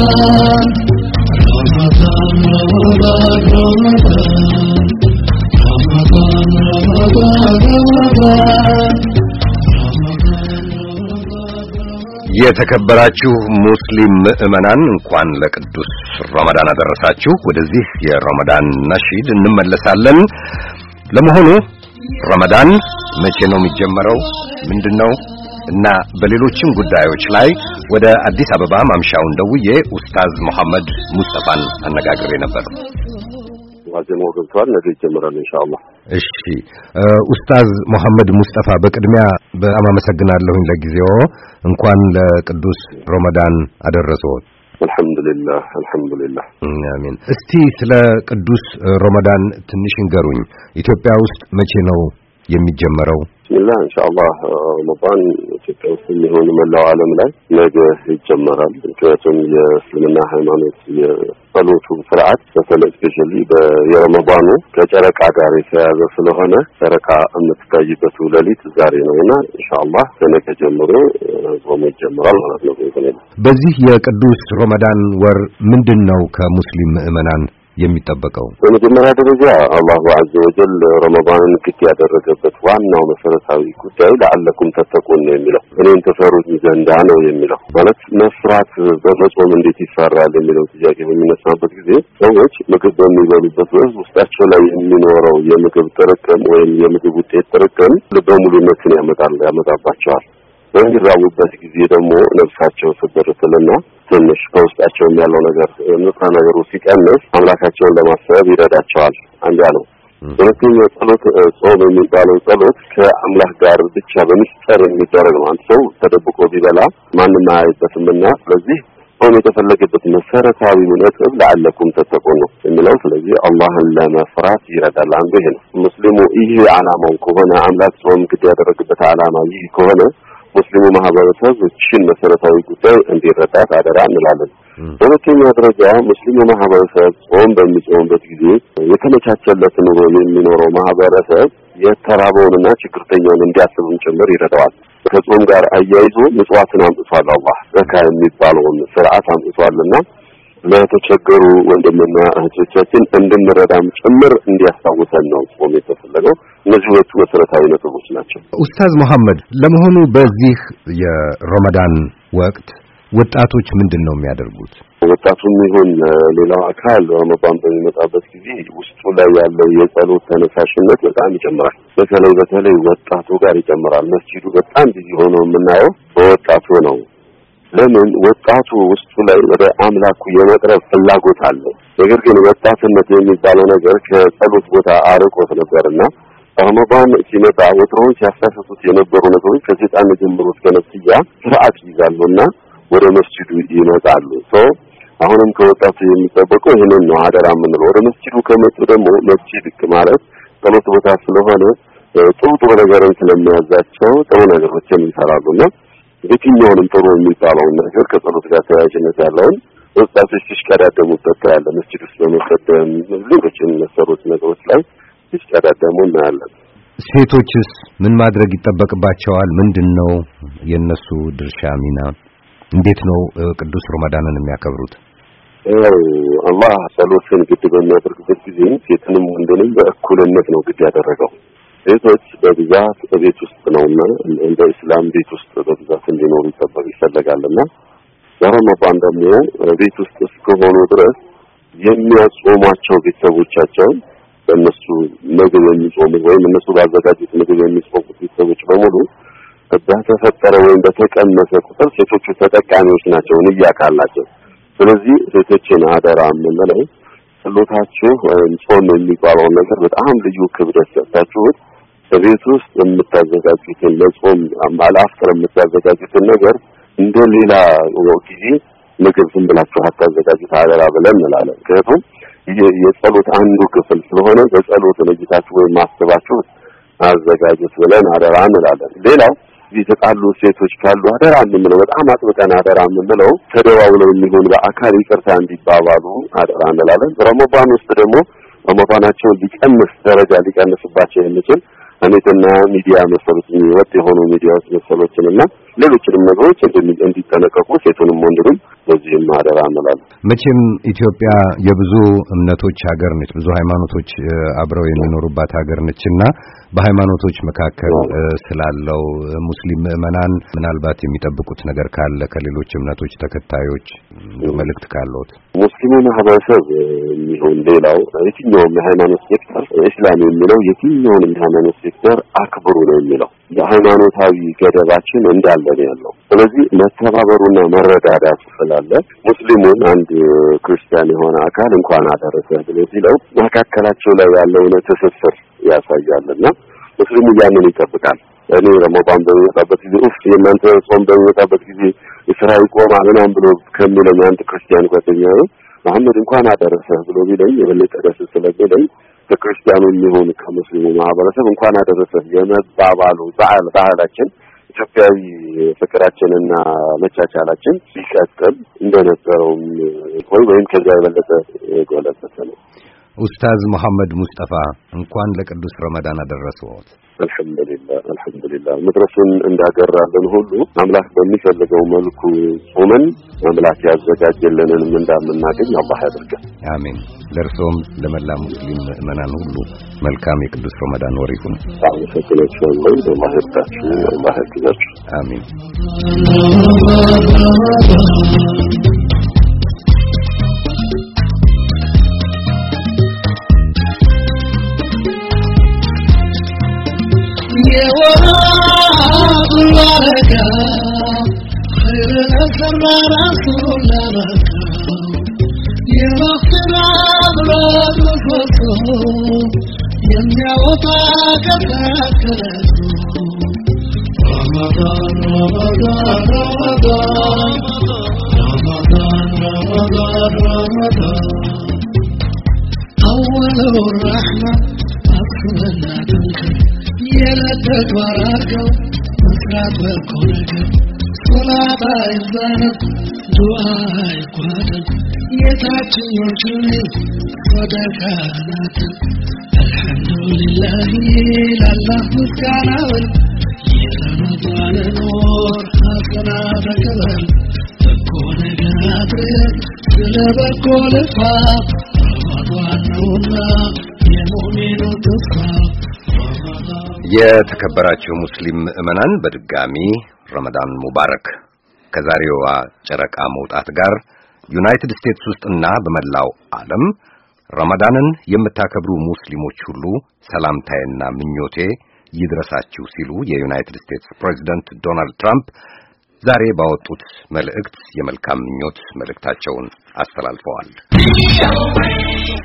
የተከበራችሁ ሙስሊም ምእመናን እንኳን ለቅዱስ ረመዳን አደረሳችሁ። ወደዚህ የረመዳን ነሺድ እንመለሳለን። ለመሆኑ ረመዳን መቼ ነው የሚጀመረው? ምንድነው? እና በሌሎችም ጉዳዮች ላይ ወደ አዲስ አበባ ማምሻውን ደውዬ ኡስታዝ መሐመድ ሙስጠፋን አነጋግሬ ነበር። ዋዜማው ገብቷል። ነገ ይጀምራል ኢንሻአላህ። እሺ ኡስታዝ መሐመድ ሙስጠፋ በቅድሚያ በጣም አመሰግናለሁኝ ለጊዜው። እንኳን ለቅዱስ ረመዳን አደረሰዎት። አልহামዱሊላህ አሜን። እስቲ ስለ ቅዱስ ረመዳን ትንሽ ንገሩኝ። ኢትዮጵያ ውስጥ መቼ ነው የሚጀመረው? ቢስሚላህ ኢንሻአላህ ረመዳን ኢትዮጵያ ውስጥ የሚሆን መላው ዓለም ላይ ነገ ይጀምራል። ምክንያቱም የእስልምና ሃይማኖት የጸሎቱ ስርዓት በተለይ ስፔሻሊ በረመዳኑ ከጨረቃ ጋር የተያያዘ ስለሆነ ጨረቃ የምትታይበት ሌሊት ዛሬ ነውና ኢንሻአላህ ከነገ ጀምሮ ጾሙ ይጀምራል ማለት ነው። በዚህ የቅዱስ ረመዳን ወር ምንድነው ከሙስሊም ምእመናን የሚጠበቀው? በመጀመሪያ ደረጃ አላሁ ዐዘ ወጀል ረመዳንን ግድ ያደረገበት ዋናው መሰረታዊ ጉዳይ ለዓለኩም ተተቁን ነው የሚለው። እኔን ተፈሩኝ ዘንዳ ነው የሚለው። ማለት መስራት በጾም እንዴት ይሰራል የሚለው ጥያቄ በሚነሳበት ጊዜ ሰዎች ምግብ በሚበሉበት ወቅት ውስጣቸው ላይ የሚኖረው የምግብ ጥርቅም ወይም የምግብ ውጤት ጥርቅም ልበሙሉነትን ያመጣባቸዋል። በሚራቡበት ጊዜ ደግሞ ነፍሳቸው ስብርትልና ትንሽ ከውስጣቸው ያለው ነገር ንጥረ ነገሩ ሲቀንስ አምላካቸውን ለማሰብ ይረዳቸዋል። አንድ ያለው ሁለተኛው ጸሎት ጾም የሚባለው ጸሎት ከአምላክ ጋር ብቻ በሚስጥር የሚደረግ ነው። አንድ ሰው ተደብቆ ቢበላ ማንም አያይበትምና ስለዚህ ጾም የተፈለገበት መሰረታዊ ነጥብ ለዓለኩም ተተቁን ነው የሚለው። ስለዚህ አላህን ለመፍራት ይረዳል። አንዱ ይሄ ነው። ሙስሊሙ ይሄ ዓላማው ከሆነ አምላክ ጾም ግድ ያደረገበት ዓላማ ይሄ ከሆነ ሙስሊሙ ማህበረሰብ እቺን መሰረታዊ ጉዳይ እንዲረዳ አደራ እንላለን። በሁለተኛ ደረጃ ሙስሊሙ ማህበረሰብ ጾም በሚጾምበት ጊዜ የተመቻቸለት ኑሮ የሚኖረው ማህበረሰብ የተራበውንና ችግርተኛውን እንዲያስብም ጭምር ይረዳዋል። ከጾም ጋር አያይዞ ምጽዋትን አምጥቷል። አላህ ዘካ የሚባለውን ስርዓት አምጥቷልና ለተቸገሩ ወንድምና እህቶቻችን እንድንረዳም ጭምር እንዲያስታውሰን ነው ጾም የተፈለገው። እነዚህ ሁለቱ መሰረታዊ ነጥቦች ናቸው። ኡስታዝ መሐመድ ለመሆኑ በዚህ የረመዳን ወቅት ወጣቶች ምንድነው የሚያደርጉት? ወጣቱም ይሁን ሌላው አካል ረመዳን በሚመጣበት ጊዜ ውስጡ ላይ ያለው የጸሎት ተነሳሽነት በጣም ይጨምራል። በተለይ ወጣቱ ጋር ይጨምራል። መስጂዱ በጣም ቢዚ ሆኖ የምናየው በወጣቱ ነው። ለምን? ወጣቱ ውስጡ ላይ ወደ አምላኩ የመቅረብ ፍላጎት አለው። ነገር ግን ወጣትነት የሚባለው ነገር ከጸሎት ቦታ አርቆት ነበርና ረመዳን ሲመጣ ወትሮውን ሲያሳስቱት የነበሩ ነገሮች ከሰይጣን ጀምሮ እስከ ነፍስያ ስርዓት ይዛሉና ወደ መስጂዱ ይመጣሉ። አሁንም ከወጣቱ የሚጠበቀው ይሄንን ነው አደራ የምንለው። ወደ መስጂዱ ከመጡ ደግሞ መስጂድ ማለት ጸሎት ቦታ ስለሆነ ጥሩ ነገርን ስለሚያዛቸው ጥሩ ነገሮችን ይሰራሉና የትኛውንም ጥሩ የሚባለውን ነገር ከጸሎት ጋር ተያያዥነት ያለውን ወጣቶች ሲሽቀዳደሙበት ያለ መስጂድ ውስጥ በመቀደም ሌሎችም መሰሮች ነገሮች ላይ ሲሽቀዳደሙ እናያለን። ሴቶችስ ምን ማድረግ ይጠበቅባቸዋል? ምንድነው የነሱ ድርሻ ሚና? እንዴት ነው ቅዱስ ረመዳንን የሚያከብሩት? አላህ ጸሎትን ግድ በሚያደርግበት ጊዜ ሴትንም ወንድንም በእኩልነት ነው ግድ ያደረገው። ሴቶች በብዛት በቤት ውስጥ ነውና እንደ እስላም ቤት ውስጥ በብዛት እንዲኖሩ ይፈለጋልና በረመዳን ደግሞ ቤት ውስጥ እስከሆኑ ድረስ የሚያጾሟቸው ቤተሰቦቻቸው በእነሱ ምግብ የሚጾሙ ወይም እነሱ ባዘጋጁት ምግብ የሚጾሙ ቤተሰቦች በሙሉ በተፈጠረ ወይም በተቀነሰ ቁጥር ሴቶቹ ተጠቃሚዎች ናቸው፣ ንያ ካላቸው። ስለዚህ ሴቶችን አደራ የምንለው ጸሎታችሁ ወይም ጾም የሚባለው ነገር በጣም ልዩ ክብደት ሰጣችሁት በቤት ውስጥ የምታዘጋጁትን ለጾም አላፍጥር የምታዘጋጁትን ነገር እንደሌላ ጊዜ ምግብ ዝም ብላችሁ አታዘጋጁት አደራ ብለን እንላለን። ምክንያቱም የጸሎት አንዱ ክፍል ስለሆነ በጸሎት ለጌታችሁ ወይም ማስተባችሁ አዘጋጁት ብለን አደራ እንላለን። ሌላው የተጣሉ ሴቶች ካሉ አደራ የምንለው በጣም አጥብቀን አደራ የምንለው ተደዋውለው የሚሆን በአካል ይቅርታ እንዲባባሉ አደራ እንላለን። ረመዳን ውስጥ ደግሞ ረመዳናቸውን ሊቀንስ ደረጃ ሊቀንስባቸው የሚችል አኔትና ሚዲያ መሰሎች ወጥ የሆኑ ሚዲያዎች መሰሎችንና ሌሎችንም ነገሮች እንዲጠነቀቁ ሴቱንም ወንድንም በዚህም አደራ እላለሁ። መቼም ኢትዮጵያ የብዙ እምነቶች ሀገር ነች፣ ብዙ ሃይማኖቶች አብረው የሚኖሩባት ሀገር ነችና በሃይማኖቶች መካከል ስላለው ሙስሊም ምዕመናን ምናልባት የሚጠብቁት ነገር ካለ ከሌሎች እምነቶች ተከታዮች መልእክት ካለዎት? ሙስሊሙ ማህበረሰብ የሚሆን ሌላው የትኛውም የሃይማኖት ሴክተር እስላም የሚለው የትኛውንም የሃይማኖት ሴክተር አክብሩ ነው የሚለው። የሃይማኖታዊ ገደባችን እንዳለ ነው ያለው። ስለዚህ መተባበሩና መረዳዳት ስላለ ሙስሊሙን አንድ ክርስቲያን የሆነ አካል እንኳን አደረሰህ ብሎ ሲለው መካከላቸው ላይ ያለውን ትስስር ያሳያልና ሙስሊሙ ያንን ይጠብቃል። እኔ ረመዳን በሚመጣበት ጊዜ የእናንተ ጾም በሚመጣበት ጊዜ የሥራ ይቆማል ምናምን ብሎ ከሚለኝ አንድ ክርስቲያን ጓደኛዬ መሐመድ እንኳን አደረሰህ ብሎ ቢለኝ የበለጠ ደስ ስለሚለኝ ከክርስቲያኑ የሚሆን ከሙስሊሙ ማህበረሰብ እንኳን አደረሰህ የመባባሉ ባህላችን ኢትዮጵያዊ ፍቅራችንና መቻቻላችን ሲቀጥል እንደነበረውም ወይም ከዛ የበለጠ ጎለበተ ነው። ኡስታዝ መሐመድ ሙስጠፋ እንኳን ለቅዱስ ረመዳን አደረሰዎት። አልሐምዱሊላህ መድረሱን እንዳገራለን ሁሉ አምላክ በሚፈልገው መልኩ ጾመን አምላክ ያዘጋጀልንን እንዳምናገኝ አላህ ያድርገን። አሜን። ለርሶም ለመላ ሙስሊም ምዕመናን ሁሉ መልካም የቅዱስ ረመዳን ወር ይሁን። አመሰግናለሁ። አላህ ይርዳችሁ፣ አላህ ያግዛችሁ። አሜን። ተግባራቸው መስራት በኮነገ ሶላት አይዛነብ ዱዓ አይጓደል የታችኞቹን ሰደቃናት አልሐምዱሊላህ ለአላህ ምስጋናውን የረመዳን ኖር ሐሰና ተቀበል በጎ ነገር አድርግ ስለ በጎ ልፋት ረመዳን ነውና የሙእሚኑ ተስፋ። የተከበራችሁ ሙስሊም ምዕመናን በድጋሚ ረመዳን ሙባረክ። ከዛሬዋ ጨረቃ መውጣት ጋር ዩናይትድ ስቴትስ ውስጥና በመላው ዓለም ረመዳንን የምታከብሩ ሙስሊሞች ሁሉ ሰላምታዬና ምኞቴ ይድረሳችሁ ሲሉ የዩናይትድ ስቴትስ ፕሬዝዳንት ዶናልድ ትራምፕ ዛሬ ባወጡት መልእክት የመልካም ምኞት መልእክታቸውን አስተላልፈዋል።